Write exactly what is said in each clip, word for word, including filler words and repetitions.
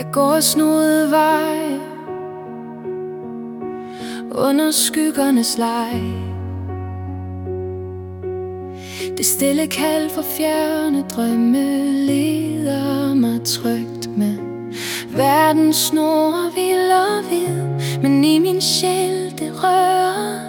går snoede veje under skyggernes leg. Det stille kald fra fjerne drømme leder mig trygt med. Verden snor vild og vid, men i min sjæl det rører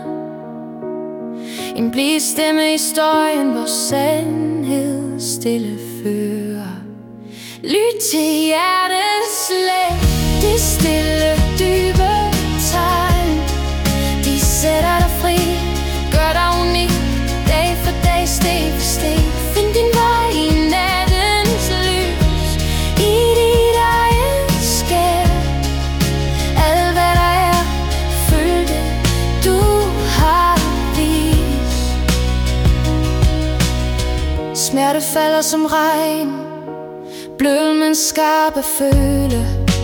en blid stemme i støjen, hvor sandhed stille fører. Lyt til hjertets slag, det stille dybe tegn. De sætter dig fri, gør dig unik, dag for dag, steg for steg. Find din vej i nattens lys, i dit eget skær. Alt hvad der er, følg det, du har vist. Smerte falder som regn, blød men skarp at føle.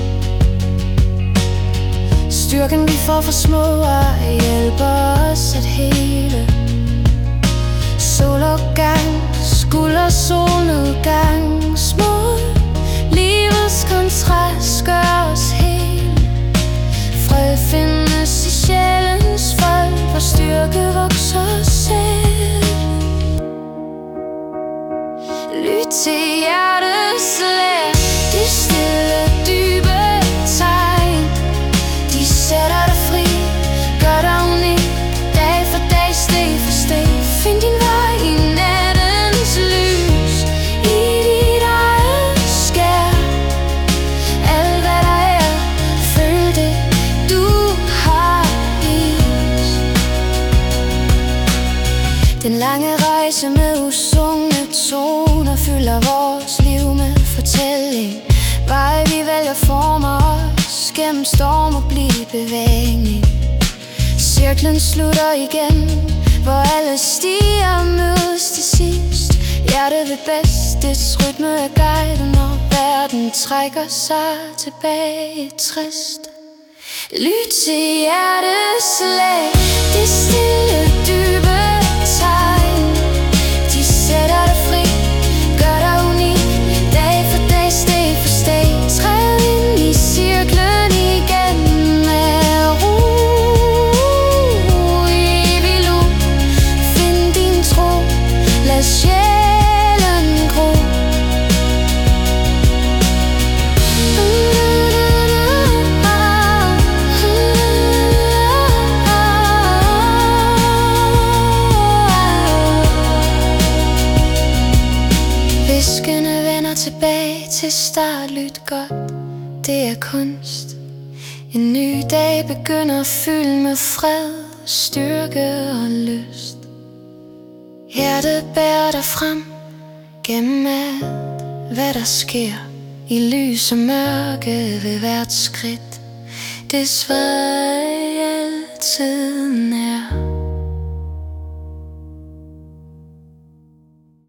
Styrken vi får fra små og hjælper os at hele. Solopgang, skulder solnedgang, små livets kontrast gør os hele. Fred findes i sjælens folk, hvor styrke vokser selv. Lyt til hjertets slag, det stille dybe tegn. De sætter dig fri, gør dig unik, dag for dag, steg for steg. Find din vej i nattens lys, i dit eget skær. Alt hvad der er, følg det, du har vist. Den lange rejse med usungne toner fylder vores liv med fortælling. Veje vi vælger former os gennem storm og blive bevægning. Cirklen slutter igen, hvor alle stiger mødes til sidst. Hjertet ved bedst, dets rytme er guide, når verden trækker sig tilbage trist. Lyt til hjertets slag, det stille dybe tegn. De sætter dig fri, gør dig unik, dag for dag, steg for steg. Træd ind i cirklen igen med ro, evig lub. Find din tro, lad sjælen gro. Viskene vender tilbage til start, lyt godt, det er kunst. En ny dag begynder fyldt med fred, styrke og lyst. Hjertet bærer dig frem gennem alt, hvad der sker. I lys og mørke ved hvert skridt, det svar altid nær.